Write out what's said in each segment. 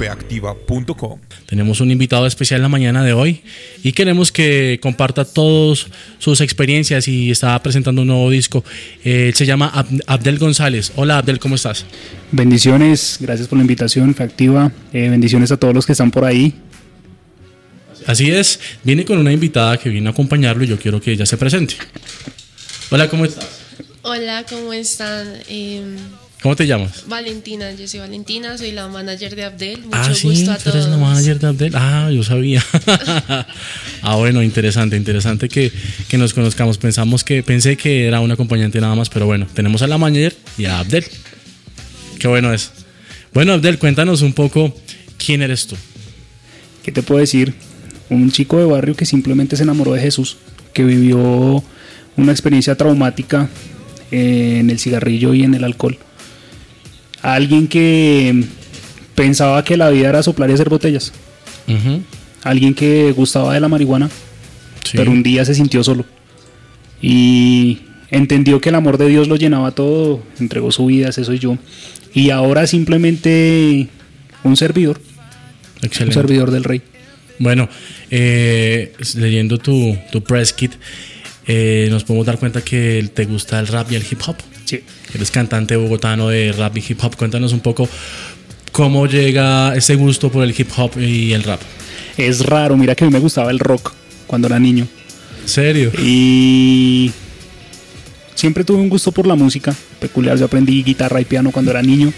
www.feactiva.com. Tenemos un invitado especial en la mañana de hoy y queremos que comparta todas sus experiencias y está presentando un nuevo disco. Se llama Abdel González. Hola Abdel, ¿cómo estás? Bendiciones, gracias por la invitación, Feactiva. Bendiciones a todos los que están por ahí. Así es, viene con una invitada que viene a acompañarlo y yo quiero que ella se presente. Hola, ¿cómo estás? Hola, ¿cómo están? ¿Cómo te llamas? Valentina, yo soy Valentina, soy la manager de Abdel. Mucho gusto a ¿tú todos. eres la manager de Abdel? Yo sabía. Bueno, interesante que nos conozcamos. Pensé que era un acompañante nada más, pero bueno, tenemos a la manager y a Abdel. Qué bueno es. Bueno, Abdel, cuéntanos un poco, ¿quién eres tú? ¿Qué te puedo decir? Un chico de barrio que simplemente se enamoró de Jesús, que vivió una experiencia traumática en el cigarrillo y en el alcohol. Alguien que pensaba que la vida era soplar y hacer botellas. Uh-huh. Alguien que gustaba de la marihuana, sí, pero un día se sintió solo y entendió que el amor de Dios lo llenaba todo, entregó su vida, ese soy yo. Y ahora simplemente un servidor. Excelente. Un servidor del Rey. Bueno, leyendo tu press kit, nos podemos dar cuenta que te gusta el rap y el hip hop. Sí. Eres cantante bogotano de rap y hip hop. Cuéntanos un poco cómo llega ese gusto por el hip hop y el rap. Es raro, mira que a mí me gustaba el rock cuando era niño. ¿En serio? Y siempre tuve un gusto por la música peculiar. Yo aprendí guitarra y piano cuando era niño.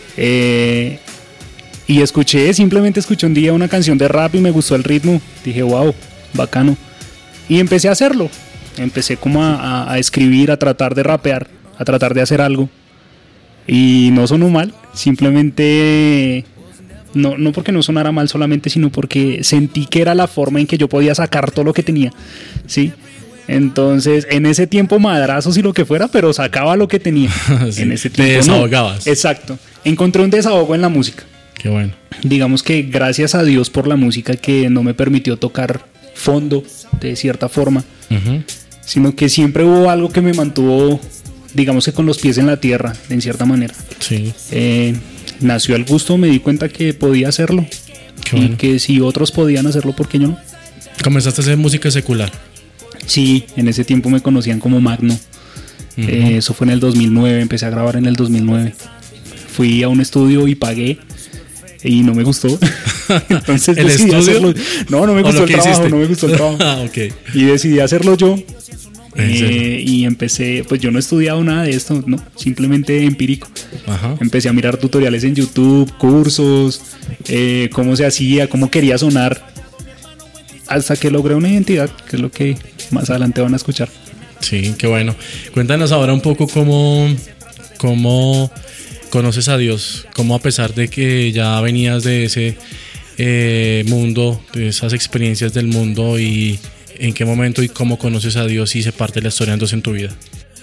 Y simplemente escuché un día una canción de rap y me gustó el ritmo. Dije, wow, bacano. Y empecé a hacerlo. Empecé como a escribir, a tratar de rapear, a tratar de hacer algo. Y no sonó mal. Simplemente, no porque no sonara mal solamente, sino porque sentí que era la forma en que yo podía sacar todo lo que tenía. ¿Sí? Entonces, en ese tiempo madrazos y lo que fuera, pero sacaba lo que tenía. Sí, en ese tiempo, te desahogabas. Exacto. Encontré un desahogo en la música. Qué bueno. Digamos que gracias a Dios por la música que no me permitió tocar fondo de cierta forma, uh-huh, sino que siempre hubo algo que me mantuvo, digamos que con los pies en la tierra, en cierta manera. Sí. Nació el gusto, me di cuenta que podía hacerlo. Qué bueno. Y que si otros podían hacerlo, ¿por qué yo no? ¿Comenzaste a hacer música secular? Sí, en ese tiempo me conocían como Magno. Uh-huh. Eso fue en el 2009, empecé a grabar en el 2009. Fui a un estudio y pagué y no me gustó. Entonces ¿El decidí estudio? hacerlo. No me gustó el trabajo, no me gustó el trabajo. Okay. Y decidí hacerlo yo. Y empecé, pues yo no he estudiado nada de esto, no, simplemente empírico. Ajá. Empecé a mirar tutoriales en YouTube, cursos, cómo se hacía, cómo quería sonar, hasta que logré una identidad, que es lo que más adelante van a escuchar. Sí, qué bueno. Cuéntanos ahora un poco cómo conoces a Dios, cómo a pesar de que ya venías de ese mundo, de esas experiencias del mundo, y en qué momento y cómo conoces a Dios y se parte la historia entonces en tu vida.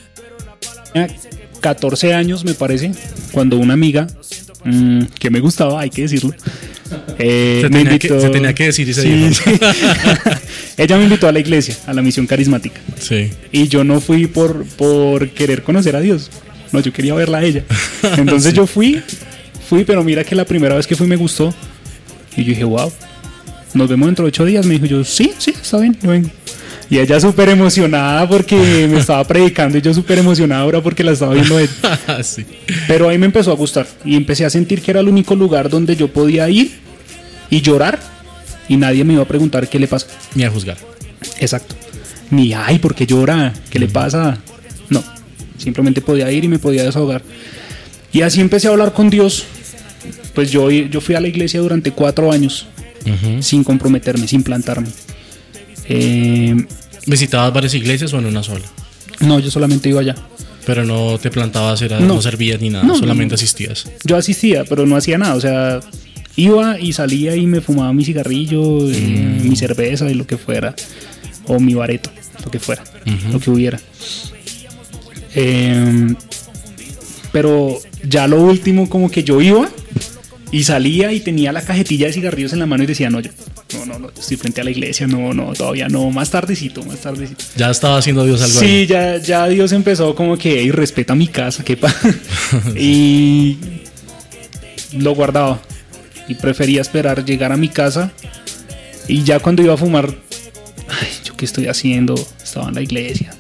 14 años me parece, cuando una amiga que me gustaba, hay que decirlo, se tenía que decir y se dijo. Sí. Ella me invitó a la iglesia, a la misión carismática. Sí. Y yo no fui por querer conocer a Dios. No, yo quería verla a ella. Entonces sí. Yo fui, pero mira que la primera vez que fui me gustó. Y yo dije, wow, nos vemos dentro de 8 días. Me dijo yo, sí, está bien, yo vengo. Y ella súper emocionada porque me estaba predicando y yo súper emocionada ahora porque la estaba viendo ella. Sí. Pero ahí me empezó a gustar y empecé a sentir que era el único lugar donde yo podía ir y llorar y nadie me iba a preguntar qué le pasa. Ni a juzgar. Exacto. Ni, ay, ¿por qué llora? ¿Qué le pasa? No, simplemente podía ir y me podía desahogar. Y así empecé a hablar con Dios. Pues yo fui a la iglesia durante 4 años, uh-huh, sin comprometerme, sin plantarme. ¿Visitabas varias iglesias o en una sola? No, yo solamente iba allá. Pero no te plantabas, no servías ni nada, solamente asistías. Yo asistía, pero no hacía nada, o sea, iba y salía y me fumaba mi cigarrillo, mi cerveza y lo que fuera, o mi bareto, lo que fuera, uh-huh, lo que hubiera. Pero ya lo último, como que yo iba y salía y tenía la cajetilla de cigarrillos en la mano y decía, no, estoy frente a la iglesia, no, todavía no, más tardecito. Ya estaba haciendo Dios algo. Sí, ahí. ya Dios empezó como que, hey, respeta mi casa, qué pasa. Y lo guardaba. y prefería esperar llegar a mi casa y ya cuando iba a fumar, ay, ¿yo qué estoy haciendo? Estaba en la iglesia.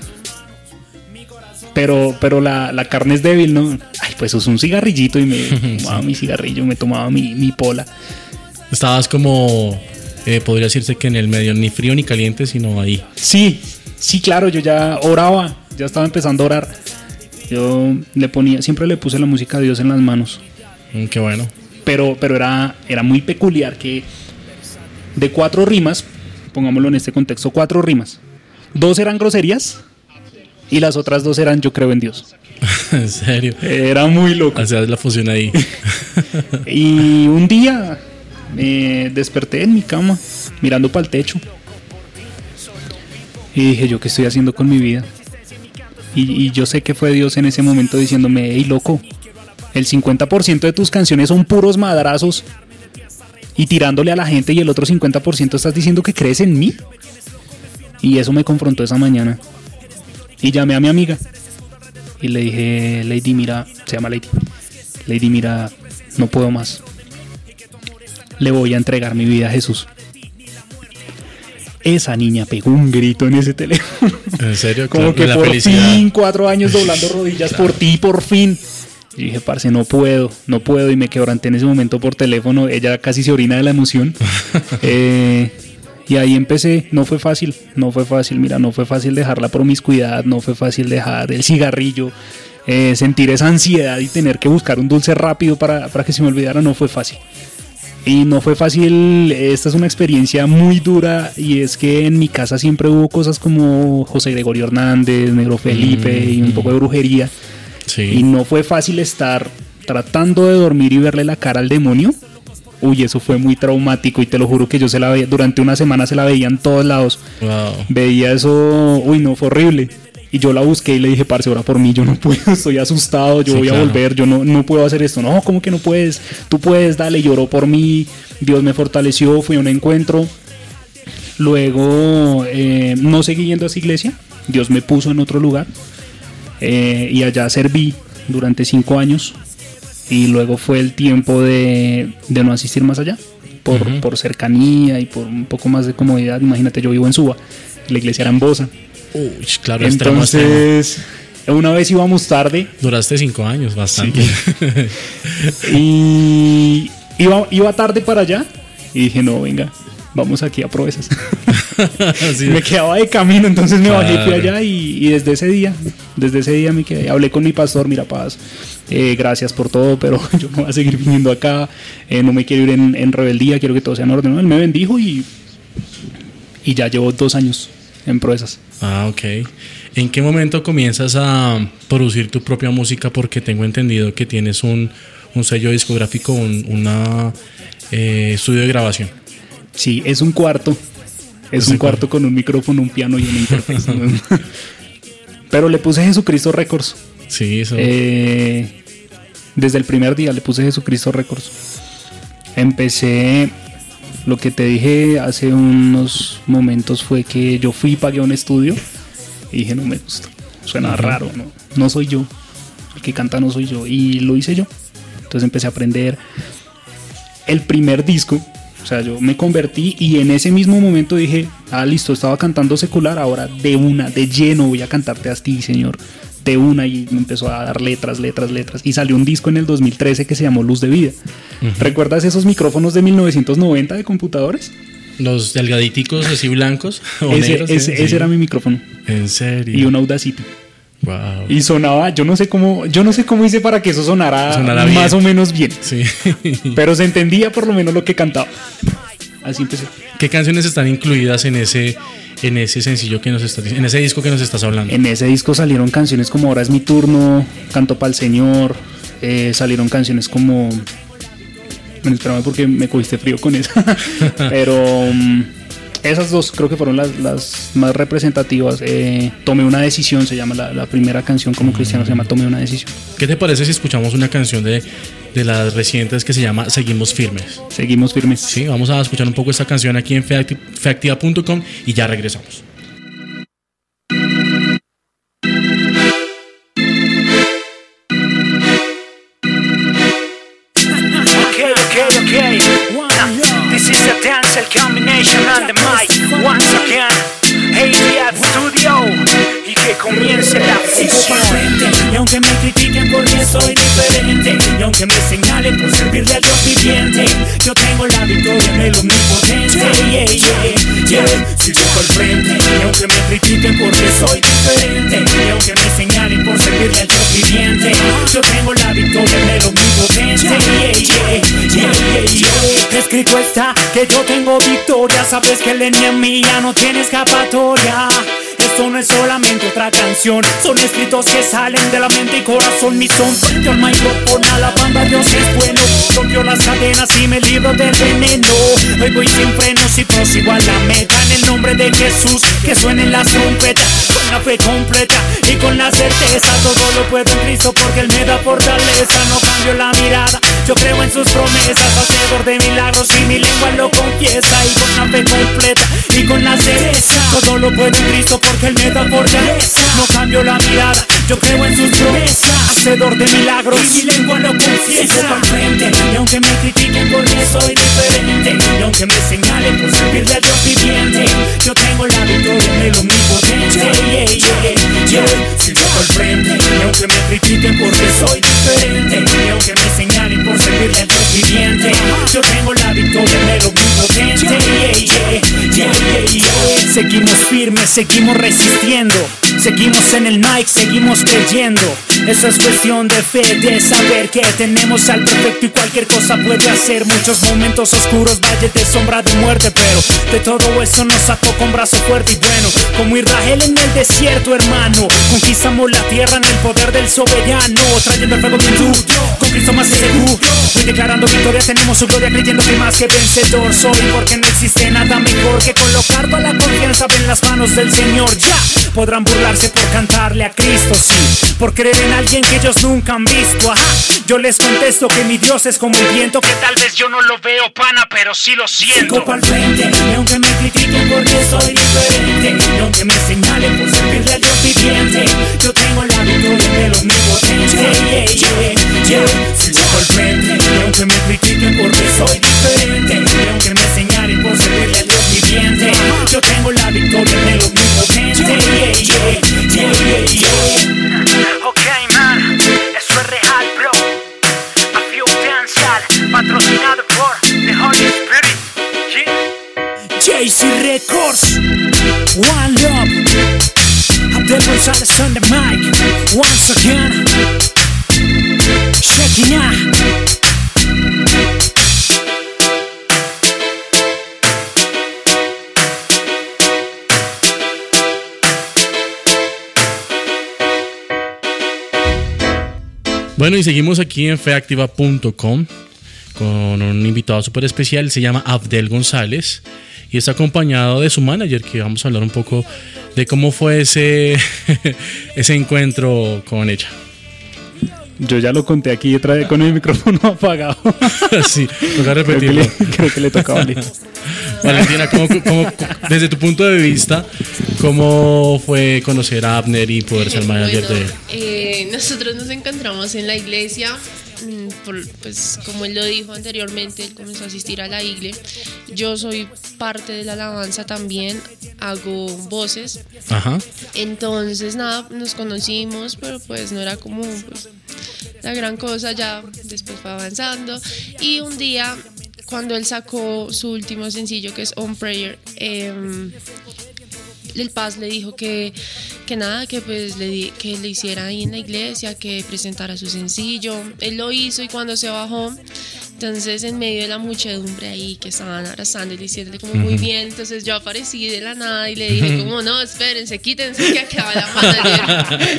Pero la carne es débil, ¿no? Ay, pues es un cigarrillito y me tomaba mi cigarrillo, me tomaba mi pola. Estabas como, podría decirse que en el medio, ni frío ni caliente, sino ahí. Sí, claro, yo ya oraba, ya estaba empezando a orar. Yo siempre le puse la música a Dios en las manos. Qué bueno. Pero era muy peculiar que de 4 rimas, pongámoslo en este contexto, 4 rimas, 2 eran groserías y las otras 2 eran yo creo en Dios. ¿En serio? Era muy loco. Hacías la fusión ahí. Y un día me desperté en mi cama mirando para el techo y dije, ¿yo qué estoy haciendo con mi vida? Y yo sé que fue Dios en ese momento diciéndome, hey loco, el 50% de tus canciones son puros madrazos y tirándole a la gente, y el otro 50% estás diciendo que crees en mí. Y eso me confrontó esa mañana. Y llamé a mi amiga y le dije, Lady, mira, se llama Lady. Lady, mira, no puedo más. Le voy a entregar mi vida a Jesús. Esa niña pegó un grito en ese teléfono. ¿En serio? Como que la por felicidad. fin, 4 años doblando rodillas, claro. Por ti, por fin. Y dije, parce, no puedo. Y me quebranté en ese momento por teléfono. Ella casi se orina de la emoción. Y ahí empecé. No fue fácil. Mira, no fue fácil dejar la promiscuidad. No fue fácil dejar el cigarrillo. Sentir esa ansiedad y tener que buscar un dulce rápido para que se me olvidara. No fue fácil. Y no fue fácil, esta es una experiencia muy dura, y es que en mi casa siempre hubo cosas como José Gregorio Hernández, Negro Felipe y un poco de brujería. Sí. Y no fue fácil estar tratando de dormir y verle la cara al demonio. Uy, eso fue muy traumático, y te lo juro que yo se la veía, durante una semana se la veía en todos lados. Wow. Veía eso, uy no, fue horrible. Y yo la busqué y le dije, parce, ora por mí, yo no puedo, estoy asustado, yo voy a volver, yo no puedo hacer esto. No, ¿cómo que no puedes? Tú puedes, dale, lloró por mí, Dios me fortaleció, fui a un encuentro. Luego no seguí yendo a esa iglesia, Dios me puso en otro lugar, y allá serví durante 5 años, y luego fue el tiempo de no asistir más allá, por cercanía y por un poco más de comodidad. Imagínate, yo vivo en Suba, la iglesia era en Bosa. Uy, claro, entonces una vez íbamos tarde. Duraste 5 años, bastante. Sí. Y iba tarde para allá y dije, no, venga, vamos aquí a Proezas. Sí. Me quedaba de camino, entonces me bajé, fui allá, y desde ese día me quedé. Hablé con mi pastor, mira, Paz, gracias por todo, pero yo no voy a seguir viniendo acá, no me quiero ir en rebeldía, quiero que todo sea en orden. Él me bendijo y ya llevo 2 años en Proezas. Ah, ok. ¿En qué momento comienzas a producir tu propia música? Porque tengo entendido que tienes un sello discográfico, un estudio de grabación. Sí, es un cuarto. Es un cuarto con un micrófono, un piano y una interfaz. Pero le puse Jesucristo Records. Sí, eso. Desde el primer día le puse Jesucristo Records. Empecé... Lo que te dije hace unos momentos fue que yo fui y pagué un estudio y dije, no me gusta, suena raro, no soy yo, el que canta no soy yo, y lo hice yo. Entonces empecé a aprender. El primer disco, o sea, yo me convertí, y en ese mismo momento dije, listo, estaba cantando secular, ahora de lleno voy a cantarte a ti, Señor, de una. Y me empezó a dar letras, y salió un disco en el 2013 que se llamó Luz de Vida. ¿Recuerdas esos micrófonos de 1990 de computadores? Los delgaditicos así blancos. Ese era mi micrófono. ¿En serio? Y un Audacity. Wow. Y sonaba, yo no sé cómo hice para que eso sonara más bien. O menos bien. Sí. Pero se entendía por lo menos lo que cantaba. Así empecé. ¿Qué canciones están incluidas en ese sencillo que nos estás diciendo, en ese disco que nos estás hablando? En ese disco salieron canciones como Ahora es mi turno, Canto pa'l Señor, salieron canciones como... Bueno, espérame porque me cogiste frío con esa. Pero esas 2 creo que fueron las más representativas. Tomé una decisión, se llama la primera canción como cristiano, se llama Tomé una decisión. ¿Qué te parece si escuchamos una canción de las recientes que se llama Seguimos Firmes? Seguimos Firmes. Sí, vamos a escuchar un poco esta canción aquí en feactiva.com y ya regresamos. Okay. servirle al Dios viviente. Yo tengo la victoria en el omnipotente. Sigo al frente, y aunque me critiquen porque soy diferente, y aunque me señalen por servirle al Dios viviente, yo tengo la victoria en el omnipotente. Escrito está que yo tengo victoria. Sabes que el enemigo ya no tiene escapatoria. Esto no es solamente otra canción, son escritos que salen de la mente y corazón. Mi son frente al micrófono, alabando a Dios es bueno. Rompió las cadenas y me libro del veneno. Hoy voy sin frenos y prosigo a la meta. En el nombre de Jesús, que suenen las trompetas. Con la fe completa y con la certeza, todo lo puedo en Cristo porque Él me da fortaleza. No cambio la mirada, yo creo en sus promesas. Hacedor de milagros y mi lengua lo confiesa. Y con la fe completa y con la certeza, todo lo puedo en Cristo porque Él me da fortaleza. No cambio la mirada, yo creo en sus promesas. Hacedor de milagros y mi lengua lo confiesa. Sigo al frente, y aunque me critiquen porque soy diferente, y aunque me señalen por servirle a Dios viviente, yo tengo la victoria en el omnipotente. Sigo al frente, y aunque me critiquen porque soy diferente, y aunque me señalen por servirle a Dios viviente, yo tengo la victoria en el omnipotente. Seguimos firmes, seguimos resistiendo, seguimos en el mic, seguimos creyendo. Eso es cuestión de fe, de saber que tenemos al perfecto y cualquier cosa puede hacer. Muchos momentos oscuros, valles de sombra de muerte, pero de todo eso nos sacó con brazo fuerte y bueno. Como Israel en el desierto, hermano, conquistamos la tierra en el poder del soberano, trayendo el fuego bien duro, con Cristo más seguro. Voy declarando victoria, tenemos su gloria, creyendo que más que vencedor soy, porque no existe nada mejor que colocar toda la confianza en las manos del Señor. Ya podrán burlarse por cantarle a Cristo, sí, por creer en alguien que ellos nunca han visto. Ajá, yo les contesto que mi Dios es como el viento, que tal vez yo no lo veo, pana, pero sí lo siento. Sigo pa'l frente, y aunque me critiquen porque soy diferente, y aunque me señalen por servirle al Dios viviente, yo tengo la victoria en el omnipotente. Sigo pa'l frente, y aunque me critiquen porque soy diferente, y aunque me señalen por servirle al Dios viviente, yo tengo la victoria en el omnipotente. Ok, man, eso es real, bro. Afiotencial, patrocinado por The Holy Spirit. JC Records, One Love. Abdel González on the mic, once again. Shekinah. Bueno, y seguimos aquí en feactiva.com con un invitado súper especial. Se llama Abdel González y está acompañado de su manager, que vamos a hablar un poco de cómo fue ese encuentro con ella. Yo ya lo conté aquí otra vez con el micrófono apagado. Sí, toca repetirlo. Creo que le toca a Valentina. Valentina, desde tu punto de vista, ¿cómo fue conocer a Abner y poder ser manager de él? Nosotros nos encontramos en la iglesia. Pues como él lo dijo anteriormente, él comenzó a asistir a la iglesia. Yo soy parte de la alabanza también, hago voces. Ajá. Entonces nada, nos conocimos, pero pues no era como pues, la gran cosa. Ya después fue avanzando y un día cuando él sacó su último sencillo, que es On Prayer, el Paz le dijo que nada, que pues que le hiciera ahí en la iglesia, que presentara su sencillo. Él lo hizo y cuando se bajó, entonces en medio de la muchedumbre ahí que estaban abrazando y diciéndole como muy bien, entonces yo aparecí de la nada y le dije como no, espérense, quítense que acaba la manager.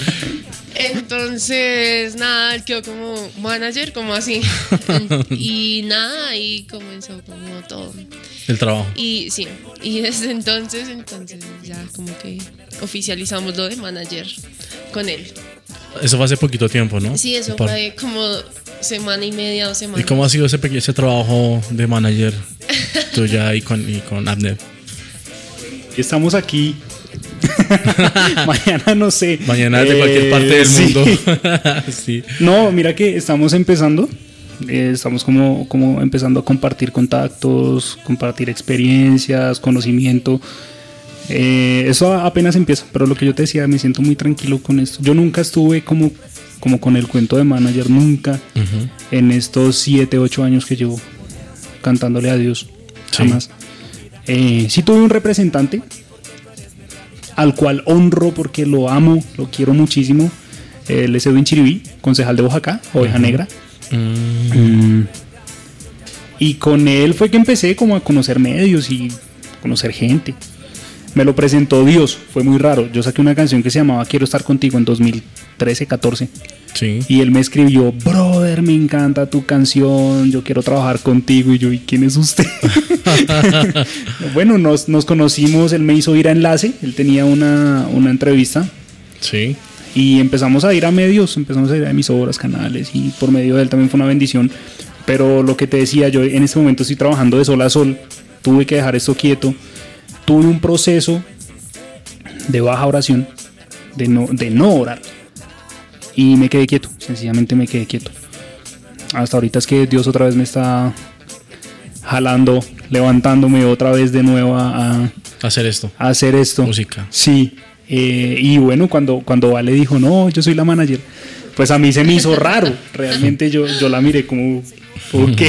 Entonces nada, él quedó como manager, como así. Y nada, ahí comenzó como todo el trabajo. Y sí, y desde entonces ya como que oficializamos lo de manager con él. Eso fue hace poquito tiempo, ¿no? Sí, eso fue como semana y media, 2 semanas. ¿Y cómo ha sido ese trabajo de manager tuya y con Abner? Estamos aquí. Mañana no sé. Mañana de cualquier parte del mundo. Sí. No, mira que estamos empezando. Estamos como empezando a compartir contactos, compartir experiencias, conocimiento. Eso apenas empieza, pero lo que yo te decía, me siento muy tranquilo con esto. Yo nunca estuve como como con el cuento de manager, nunca en estos 7, 8 años que llevo cantándole a Dios, jamás. Sí tuve un representante al cual honro porque lo amo, lo quiero muchísimo. Él es Edwin Chiribí, concejal de Boyacá, Oveja Negra. Y con él fue que empecé como a conocer medios y conocer gente. Me lo presentó Dios, fue muy raro. Yo saqué una canción que se llamaba Quiero estar contigo en 2013, 14. Sí. Y él me escribió, brother, me encanta tu canción, yo quiero trabajar contigo. Y yo, ¿y quién es usted? Bueno, nos conocimos, él me hizo ir a Enlace, él tenía una entrevista. Sí. Y empezamos a ir a medios, empezamos a ir a emisoras, canales, y por medio de él también fue una bendición. Pero lo que te decía, yo en este momento estoy trabajando de sol a sol, tuve que dejar esto quieto, tuve un proceso de baja oración, de no orar, y me quedé quieto, sencillamente me quedé quieto. Hasta ahorita es que Dios otra vez me está jalando, levantándome otra vez de nuevo a hacer esto. A hacer esto. Música. Sí. Y bueno, cuando Vale dijo, no, yo soy la manager, pues a mí se me hizo raro. Realmente yo la miré como, ok.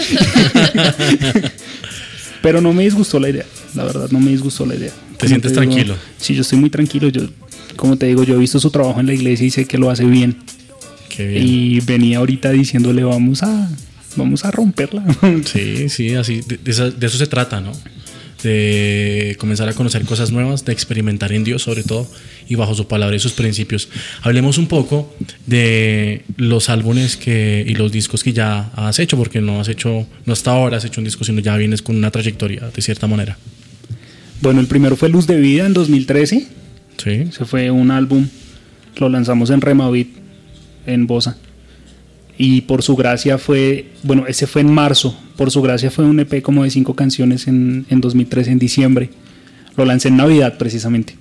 Pero no me disgustó la idea, la verdad, no me disgustó la idea. ¿Te sientes tranquilo? Sí, yo estoy muy tranquilo. Yo, como te digo, yo he visto su trabajo en la iglesia y sé que lo hace bien. Qué bien. Y venía ahorita diciéndole, vamos a romperla. Sí, así, de eso se trata, ¿no? De comenzar a conocer cosas nuevas, de experimentar en Dios sobre todo y bajo su palabra y sus principios. Hablemos un poco de los álbumes y los discos que ya has hecho, porque no hasta ahora has hecho un disco, sino ya vienes con una trayectoria de cierta manera. Bueno, el primero fue Luz de Vida en 2013. Sí. Ese fue un álbum, lo lanzamos en Remavit, en Bosa. Y por su gracia ese fue en marzo. Por su gracia fue un EP como de 5 canciones en 2013, en diciembre. Lo lancé en Navidad precisamente.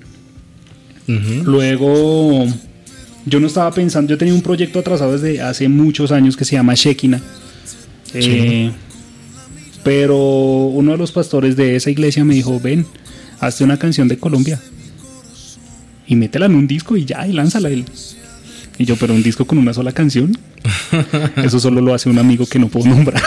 Luego, yo no estaba pensando, yo tenía un proyecto atrasado desde hace muchos años que se llama Shekinah. Pero uno de los pastores de esa iglesia me dijo, ven, hazte una canción de Colombia y métela en un disco y ya, y lánzala. Y yo, pero un disco con una sola canción, eso solo lo hace un amigo que no puedo nombrar.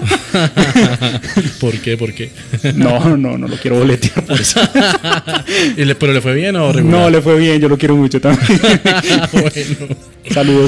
¿Por qué? No lo quiero boletear por eso. ¿Pero le fue bien o regular? No, le fue bien, yo lo quiero mucho también. Bueno. Saludos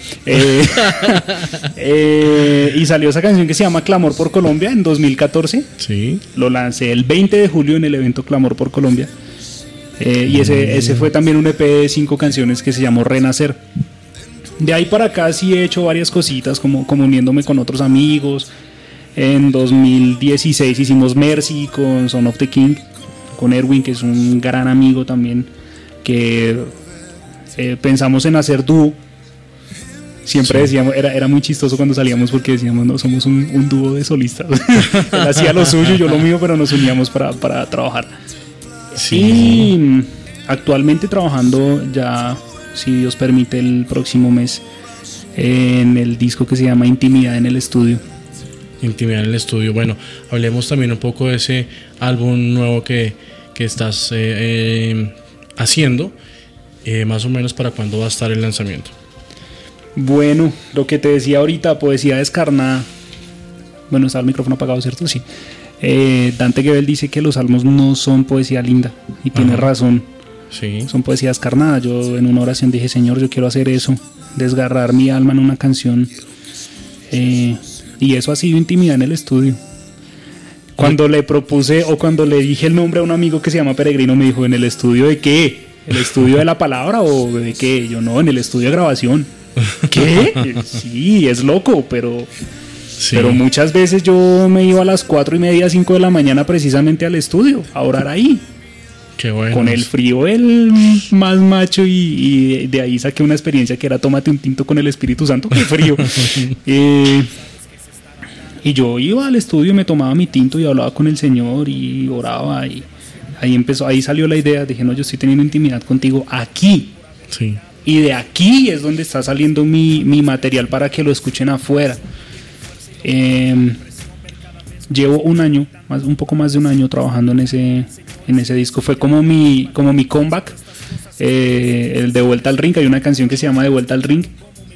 y salió esa canción que se llama Clamor por Colombia en 2014. Sí. Lo lancé el 20 de julio en el evento Clamor por Colombia. Y ese fue también un EP de 5 canciones que se llamó Renacer. De ahí para acá sí he hecho varias cositas, como uniéndome con otros amigos. En 2016 hicimos Mercy con Son of the King, con Erwin, que es un gran amigo también, que pensamos en hacer dúo. Siempre decíamos, era muy chistoso cuando salíamos porque decíamos, no, somos un dúo de solistas. Él hacía lo suyo, yo lo mío, pero nos uníamos para trabajar. Sí. Y actualmente trabajando ya, si Dios permite, el próximo mes en el disco que se llama Intimidad en el Estudio. Intimidad en el Estudio. Bueno, hablemos también un poco de ese álbum nuevo que estás haciendo. Más o menos, ¿para cuándo va a estar el lanzamiento? Bueno, lo que te decía ahorita, Poesía Descarnada. Bueno, está el micrófono apagado, ¿cierto? Sí. Dante Gebel dice que los salmos no son poesía linda, y tiene razón. Sí. Son poesía descarnada. Yo en una oración dije, Señor, yo quiero hacer eso, desgarrar mi alma en una canción. Y eso ha sido Intimidad en el Estudio. Cuando le propuse o cuando le dije el nombre a un amigo que se llama Peregrino, me dijo, ¿en el estudio de qué? ¿El estudio de la palabra o de qué? Yo, no, en el estudio de grabación. ¿Qué? Sí, es loco, pero muchas veces yo me iba a las 4:30, 5 de la mañana precisamente al estudio a orar ahí. Qué bueno. Con el frío el más macho, y de ahí saqué una experiencia que era tómate un tinto con el Espíritu Santo. ¡Qué frío! Y yo iba al estudio y me tomaba mi tinto y hablaba con el Señor y oraba, y ahí salió la idea. Dije, no, yo estoy teniendo intimidad contigo aquí. Sí. Y de aquí es donde está saliendo mi material para que lo escuchen afuera. Llevo un poco más de un año trabajando en ese disco. Fue como mi comeback, el de Vuelta al Ring. Hay una canción que se llama De Vuelta al Ring,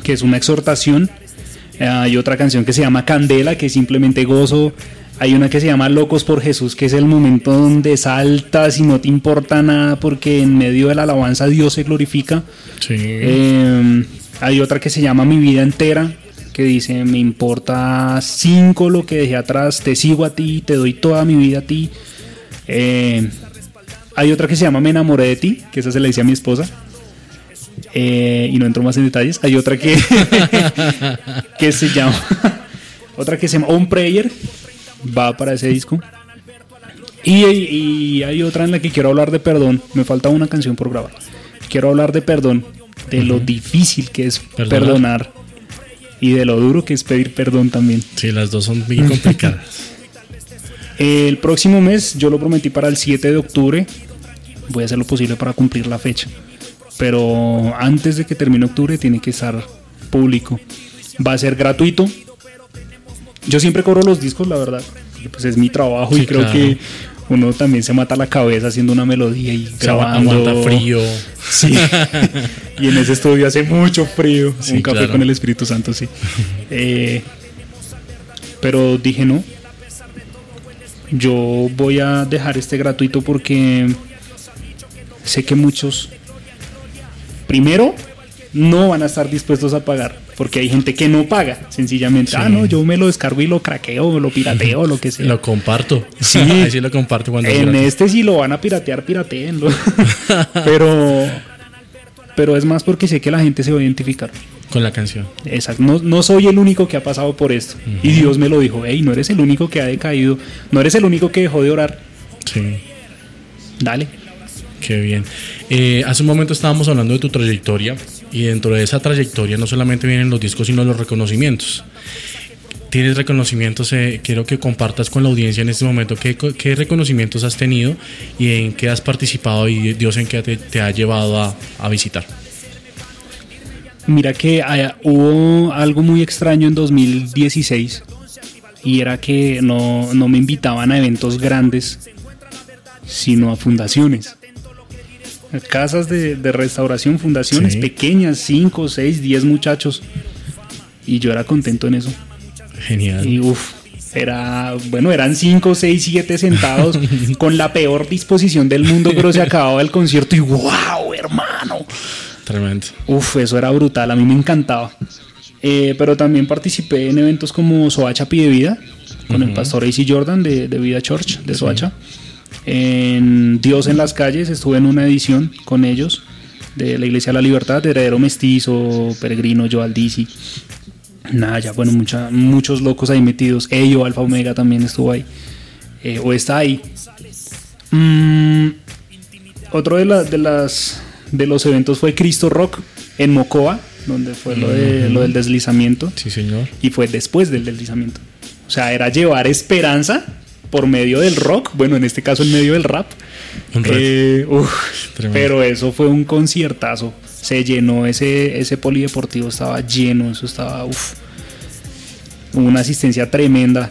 que es una exhortación. Hay otra canción que se llama Candela, que es simplemente gozo. Hay una que se llama Locos por Jesús, que es el momento donde saltas y no te importa nada porque en medio de la alabanza Dios se glorifica. Sí. Hay otra que se llama Mi Vida Entera, que dice: me importa 5 lo que dejé atrás, te sigo a ti, te doy toda mi vida a ti. Hay otra que se llama Me Enamoré de Ti, que esa se la hice a mi esposa. Y no entro más en detalles. Hay otra que que se llama otra que se llama On Prayer, va para ese disco. Y hay otra en la que quiero hablar de perdón. Me falta una canción por grabar. Quiero hablar de perdón, de lo difícil que es perdonar y de lo duro que es pedir perdón también. Sí, las dos son bien complicadas. El próximo mes, yo lo prometí para el 7 de octubre. Voy a hacer lo posible para cumplir la fecha, pero antes de que termine octubre tiene que estar público. Va a ser gratuito. Yo siempre cobro los discos, la verdad, porque pues es mi trabajo, sí, y creo claro que uno también se mata la cabeza haciendo una melodía y grabando. Aguanta frío. Sí. Y en ese estudio hace mucho frío. Sí, un café claro con el Espíritu Santo, sí. Pero dije no. Yo voy a dejar este gratuito porque sé que muchos, primero, no van a estar dispuestos a pagar, porque hay gente que no paga, sencillamente. Sí. No, yo me lo descargo y lo craqueo, lo pirateo, lo que sea. Lo comparto. Sí. Ahí sí lo comparto cuando en este sí lo van a piratear, piratéenlo. pero es más porque sé que la gente se va a identificar con la canción. Exacto. No soy el único que ha pasado por esto. Y Dios me lo dijo: hey, no eres el único que ha decaído, no eres el único que dejó de orar. Sí. Dale. Qué bien. Hace un momento estábamos hablando de tu trayectoria, y dentro de esa trayectoria no solamente vienen los discos, sino los reconocimientos. Tienes reconocimientos, quiero que compartas con la audiencia en este momento qué reconocimientos has tenido y en qué has participado y Dios en qué te ha llevado a visitar. Mira que hubo algo muy extraño en 2016, y era que no me invitaban a eventos grandes, sino a fundaciones. Casas de restauración, fundaciones, sí, pequeñas, 5, 6, 10 muchachos. Y yo era contento en eso. Genial. Y eran 5, 6, 7 sentados con la peor disposición del mundo, pero se acababa el concierto y ¡wow, hermano! Tremendo. Eso era brutal, a mí me encantaba. Pero también participé en eventos como Soacha Pide Vida, con el pastor A.C. Jordan de Vida Church de Soacha. En Dios en las Calles estuve en una edición con ellos de la Iglesia de la Libertad, de Heredero Mestizo, Peregrino, Joel Dizzy. Bueno, muchos locos ahí metidos. Ello, Alfa Omega también estuvo ahí, o está ahí. Otro de los eventos fue Cristo Rock en Mocoa, donde fue lo del deslizamiento. Sí, señor. Y fue después del deslizamiento. O sea, era llevar esperanza por medio del rock, bueno, en este caso en medio del rap. Pero eso fue un conciertazo. Se llenó ese polideportivo, estaba lleno, eso estaba una asistencia tremenda.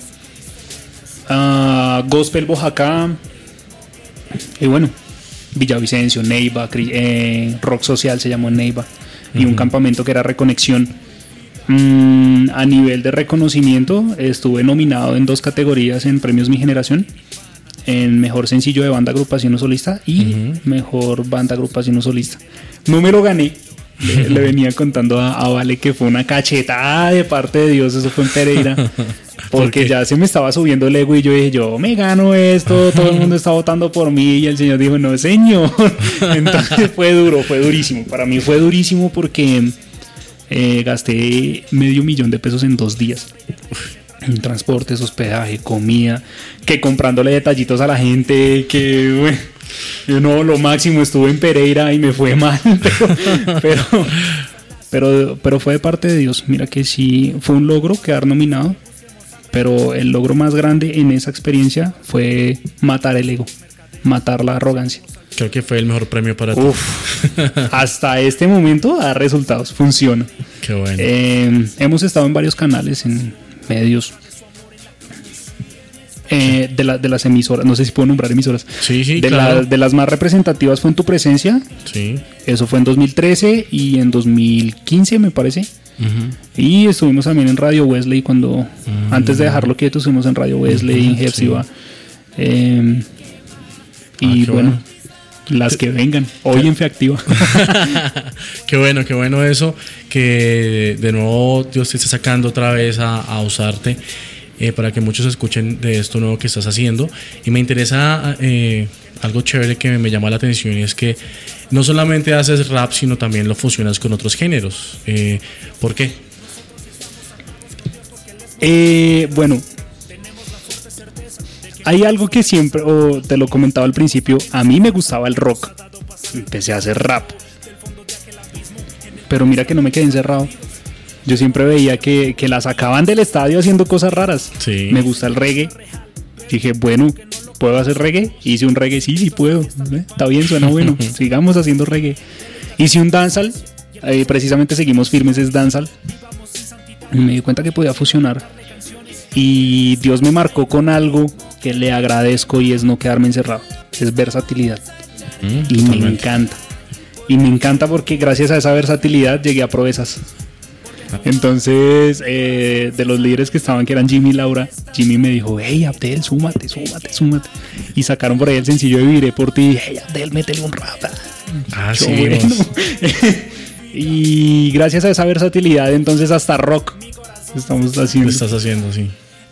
Gospel Boyacá, y bueno, Villavicencio, Neiva, Rock Social se llamó en Neiva, y un campamento que era Reconexión. A nivel de reconocimiento, estuve nominado en 2 categorías en Premios Mi Generación, en Mejor Sencillo de Banda, Agrupación o Solista y Mejor Banda, Agrupación o Solista. No me lo gané. Le venía contando a Vale que fue una cachetada de parte de Dios. Eso fue en Pereira, porque ya se me estaba subiendo el ego y yo dije: yo me gano esto, todo el mundo está votando por mí, y el Señor dijo: no, Señor. Entonces fue durísimo. Para mí fue durísimo porque gasté $500,000 en 2 días en transportes, hospedaje, comida, que comprándole detallitos a la gente, que bueno, yo no, lo máximo. Estuve en Pereira y me fue mal, pero fue de parte de Dios. Mira que sí fue un logro quedar nominado, pero el logro más grande en esa experiencia fue matar el ego, matar la arrogancia. Creo que fue el mejor premio para ti. Hasta este momento da resultados, funciona. Qué bueno. Hemos estado en varios canales, en medios, de las emisoras, no sé si puedo nombrar emisoras. Sí, claro. De las más representativas fue En Tu Presencia. Sí. Eso fue en 2013 y en 2015, me parece. Y estuvimos también en Radio Wesley cuando, antes de dejarlo quieto, estuvimos en Radio Wesley, en Hepzibah. Y bueno, las que vengan, hoy en Fe Activa. Qué bueno eso, que de nuevo Dios te está sacando otra vez a usarte para que muchos escuchen de esto nuevo que estás haciendo. Y me interesa algo chévere que me llama la atención, y es que no solamente haces rap, sino también lo fusionas con otros géneros. ¿Por qué? Bueno, hay algo que siempre, o te lo comentaba al principio, a mí me gustaba el rock, empecé a hacer rap, pero mira que no me quedé encerrado. Yo siempre veía que la sacaban del estadio haciendo cosas raras. Sí. Me gusta el reggae, dije, bueno, ¿puedo hacer reggae? Hice un reggae, sí puedo, está bien, suena bueno, sigamos haciendo reggae. Hice un dancehall, precisamente seguimos firmes, es dancehall, y me di cuenta que podía fusionar, y Dios me marcó con algo que le agradezco, y es no quedarme encerrado, es versatilidad. Y me encanta porque gracias a esa versatilidad llegué a proezas. Entonces, de los líderes que estaban, que eran Jimmy y Laura, Jimmy me dijo, hey Abdel, súmate. Y sacaron por ahí el sencillo de Viviré por ti, y dije, hey Abdel, métele un rap. Sí, bueno. Y gracias a esa versatilidad, entonces hasta rock estamos haciendo. Lo estás haciendo, sí.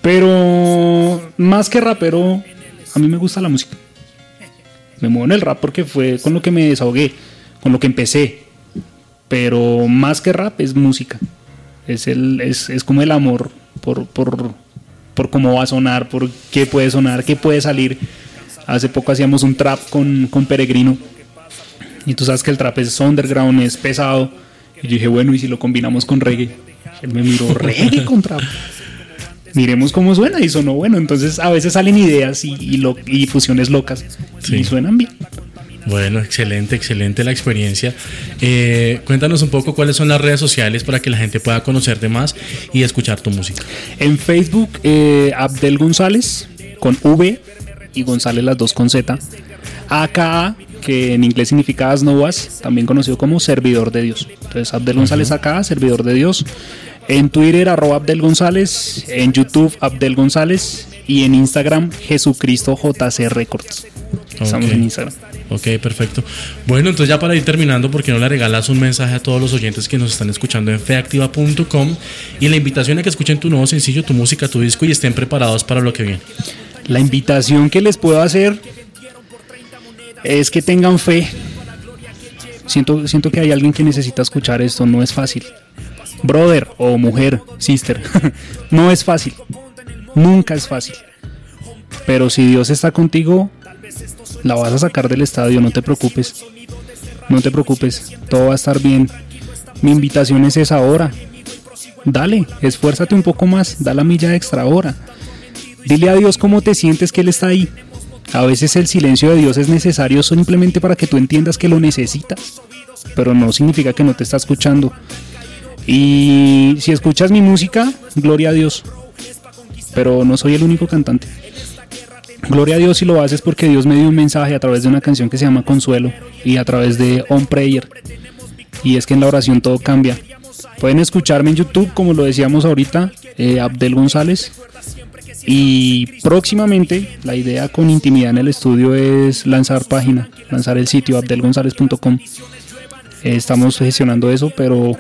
Pero más que rapero, a mí me gusta la música. Me muevo en el rap porque fue con lo que me desahogué, con lo que empecé. Pero más que rap es música. Es como el amor por cómo va a sonar, por qué puede sonar, qué puede salir. Hace poco hacíamos un trap con Peregrino. Y tú sabes que el trap es underground, es pesado. Y yo dije, bueno, ¿y si lo combinamos con reggae? Él me miró, ¿reggae con trap? Miremos cómo suena, y sonó bueno. Entonces a veces salen ideas y fusiones locas, sí, y suenan bien. Bueno, excelente la experiencia. Cuéntanos un poco cuáles son las redes sociales para que la gente pueda conocerte más y escuchar tu música. En Facebook, Abdel González, con V, y González las dos con Z. AKA, que en inglés significa As No Was, también conocido como Servidor de Dios. Entonces Abdel González AKA, Servidor de Dios. En Twitter, @Abdel González. En YouTube, Abdel González. Y en Instagram, Jesucristo JC Records. Estamos en Instagram. Ok, perfecto. Bueno, entonces ya para ir terminando, ¿por qué no le regalas un mensaje a todos los oyentes que nos están escuchando en feactiva.com y la invitación a que escuchen tu nuevo sencillo, tu música, tu disco, y estén preparados para lo que viene? La invitación que les puedo hacer es que tengan fe. Siento que hay alguien que necesita escuchar esto. No es fácil. Brother o mujer, sister, no es fácil. Nunca es fácil. Pero si Dios está contigo, la vas a sacar del estadio, no te preocupes. No te preocupes, todo va a estar bien. Mi invitación es esa ahora. Dale, esfuérzate un poco más, da la milla extra ahora. Dile a Dios cómo te sientes, que Él está ahí. A veces el silencio de Dios es necesario simplemente para que tú entiendas que lo necesitas, pero no significa que no te está escuchando. Y si escuchas mi música, gloria a Dios. Pero no soy el único cantante. Gloria a Dios si lo haces, porque Dios me dio un mensaje a través de una canción que se llama Consuelo y a través de On Prayer. Y es que en la oración todo cambia. Pueden escucharme en YouTube, como lo decíamos ahorita, Abdel González. Y próximamente la idea con Intimidad en el Estudio es lanzar página, lanzar el sitio abdelgonzalez.com. Estamos gestionando eso, pero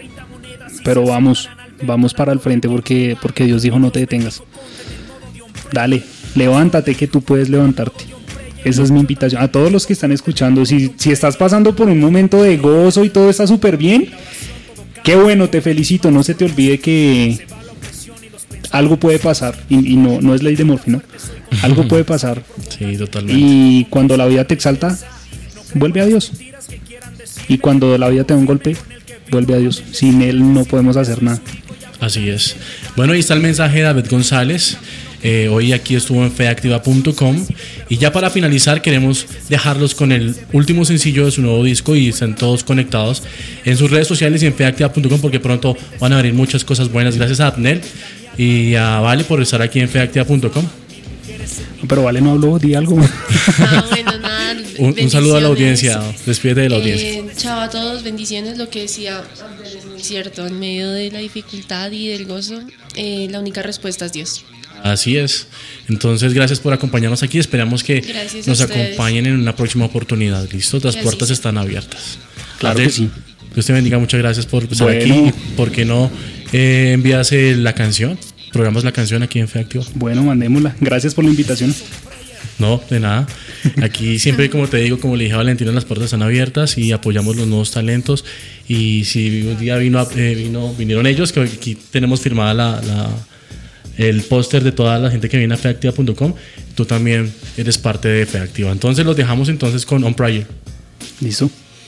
vamos para el frente, porque Dios dijo no te detengas. Dale, levántate, que tú puedes levantarte. Esa es mi invitación a todos los que están escuchando. Si estás pasando por un momento de gozo y todo está súper bien, qué bueno, te felicito. No se te olvide que algo puede pasar, y no es ley de Murphy, ¿no? Algo puede pasar. Sí, totalmente. Y cuando la vida te exalta, vuelve a Dios. Y cuando la vida te da un golpe, vuelve a Dios. Sin Él no podemos hacer nada. Así es. Bueno, ahí está el mensaje de David González. Hoy aquí estuvo en feactiva.com. Y ya para finalizar, queremos dejarlos con el último sencillo de su nuevo disco, y están todos conectados en sus redes sociales y en feactiva.com, porque pronto van a venir muchas cosas buenas. Gracias a Abnel y a Vale por estar aquí en feactiva.com. Pero Vale no habló, di algo. Bueno, nada, Un saludo a la audiencia, despídete de la audiencia. Chao a todos, bendiciones. Lo que decía Abdel es muy cierto, en medio de la dificultad y del gozo, la única respuesta es Dios. Así es. Entonces, gracias por acompañarnos aquí. Esperamos que nos acompañen en una próxima oportunidad. ¿Listo? Las puertas están abiertas. Claro que sí. Dios te bendiga, muchas gracias por estar aquí. ¿Por qué no envías la canción? Programas la canción aquí en Fe Activa. Bueno, mandémosla. Gracias por la invitación. No, de nada. Aquí siempre, como te digo, como le dije a Valentina, las puertas están abiertas y apoyamos los nuevos talentos. Y si un día vinieron ellos, que aquí tenemos firmada el póster de toda la gente que viene a feactiva.com, tú también eres parte de Fe Activa. Entonces los dejamos entonces con On Prayer. Listo.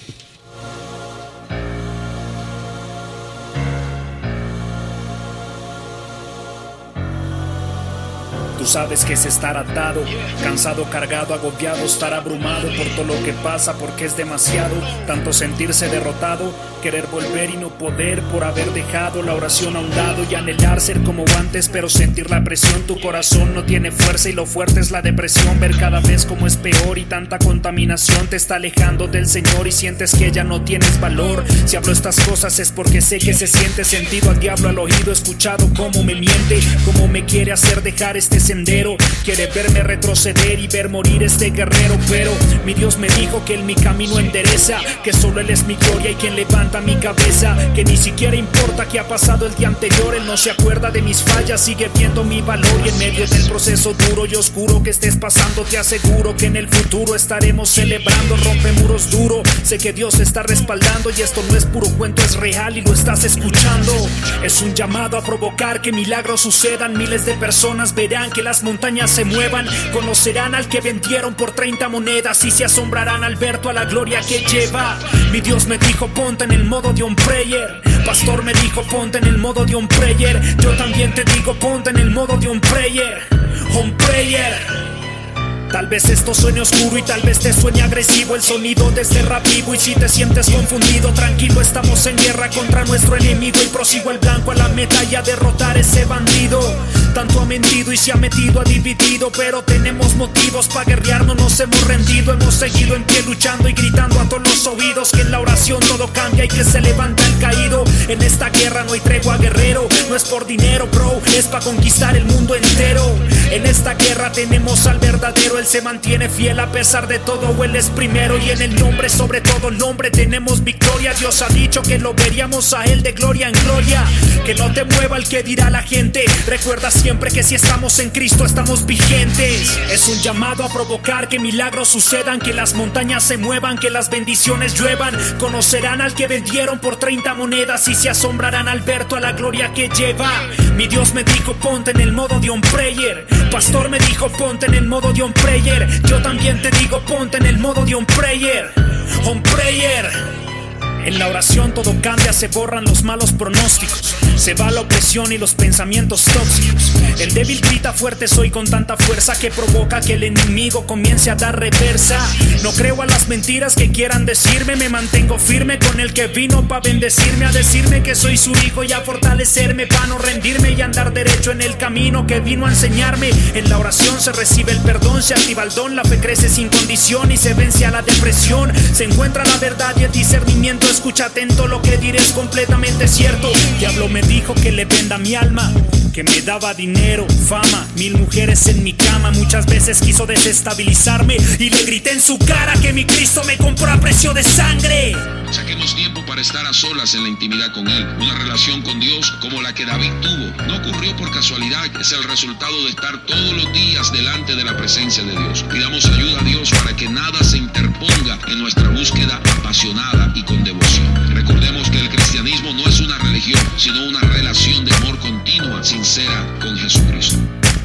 Tú sabes que es estar atado, cansado, cargado, agobiado, estar abrumado por todo lo que pasa, porque es demasiado, tanto sentirse derrotado, querer volver y no poder por haber dejado la oración a un lado y anhelar ser como antes, pero sentir la presión, tu corazón no tiene fuerza y lo fuerte es la depresión, ver cada vez como es peor y tanta contaminación te está alejando del Señor y sientes que ya no tienes valor. Si hablo estas cosas es porque sé que se siente, sentido al diablo al oído, escuchado cómo me miente, cómo me quiere hacer dejar este sendero, quiere verme retroceder y ver morir este guerrero, pero mi Dios me dijo que Él mi camino endereza, que solo Él es mi gloria y quien levanta mi cabeza, que ni siquiera importa qué ha pasado el día anterior, Él no se acuerda de mis fallas, sigue viendo mi valor y en medio del proceso duro y oscuro que estés pasando te aseguro que en el futuro estaremos celebrando, rompe muros duro, sé que Dios está respaldando y esto no es puro cuento, es real y lo estás escuchando, es un llamado a provocar que milagros sucedan, miles de personas verán que las montañas se muevan, conocerán al que vendieron por 30 monedas y se asombrarán al ver toda la gloria que lleva. Mi Dios me dijo ponte en el modo de on prayer, pastor me dijo ponte en el modo de on prayer, yo también te digo ponte en el modo de on prayer, on prayer. Tal vez esto suene oscuro y tal vez te suene agresivo el sonido de este rap vivo y si te sientes confundido, tranquilo, estamos en guerra contra nuestro enemigo y prosigo el blanco a la meta y a derrotar ese bandido. Tanto ha mentido y se ha metido, ha dividido, pero tenemos motivos para guerrear, no nos hemos rendido, hemos seguido en pie luchando y gritando a todos los oídos que en la oración todo cambia y que se levanta el caído. En esta guerra no hay tregua, guerrero, no es por dinero, bro, es para conquistar el mundo entero. En esta guerra tenemos al verdadero, Él se mantiene fiel a pesar de todo, Él es primero y en el nombre, sobre todo nombre, tenemos victoria. Dios ha dicho que lo veríamos a Él de gloria en gloria. Que no te mueva el que dirá la gente, recuerda siempre que si estamos en Cristo estamos vigentes. Es un llamado a provocar que milagros sucedan, que las montañas se muevan, que las bendiciones lluevan. Conocerán al que vendieron por 30 monedas y se asombrarán al ver toda la gloria que lleva. Mi Dios me dijo ponte en el modo de on prayer, pastor me dijo ponte en el modo de on prayer, yo también te digo ponte en el modo de on prayer, on prayer. En la oración todo cambia, se borran los malos pronósticos, se va la opresión y los pensamientos tóxicos. El débil grita fuerte soy con tanta fuerza que provoca que el enemigo comience a dar reversa. No creo a las mentiras que quieran decirme, me mantengo firme con el que vino pa' bendecirme, a decirme que soy su hijo y a fortalecerme pa' no rendirme y andar derecho en el camino que vino a enseñarme. En la oración se recibe el perdón, se activa el don, la fe crece sin condición y se vence a la depresión. Se encuentra la verdad y el discernimiento. Escucha atento, lo que diré es completamente cierto. Diablo me dijo que le venda mi alma, que me daba dinero, fama, 1000 mujeres en mi cama. Muchas veces quiso desestabilizarme y le grité en su cara que mi Cristo me compró a precio de sangre. Saquemos tiempo para estar a solas en la intimidad con Él. Una relación con Dios como la que David tuvo no ocurrió por casualidad, es el resultado de estar todos los días delante de la presencia de Dios. Pidamos ayuda a Dios para que nada se interponga en nuestra búsqueda apasionada y con devoción. Recordemos que el cristianismo no es una religión, sino una relación de amor continua, sincera con Jesucristo.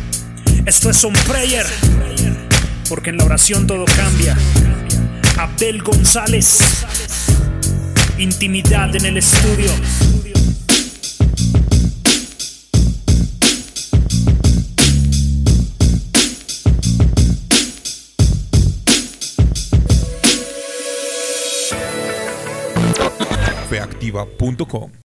Esto es on prayer, porque en la oración todo cambia. Abdel González, intimidad en el estudio. Feactiva.com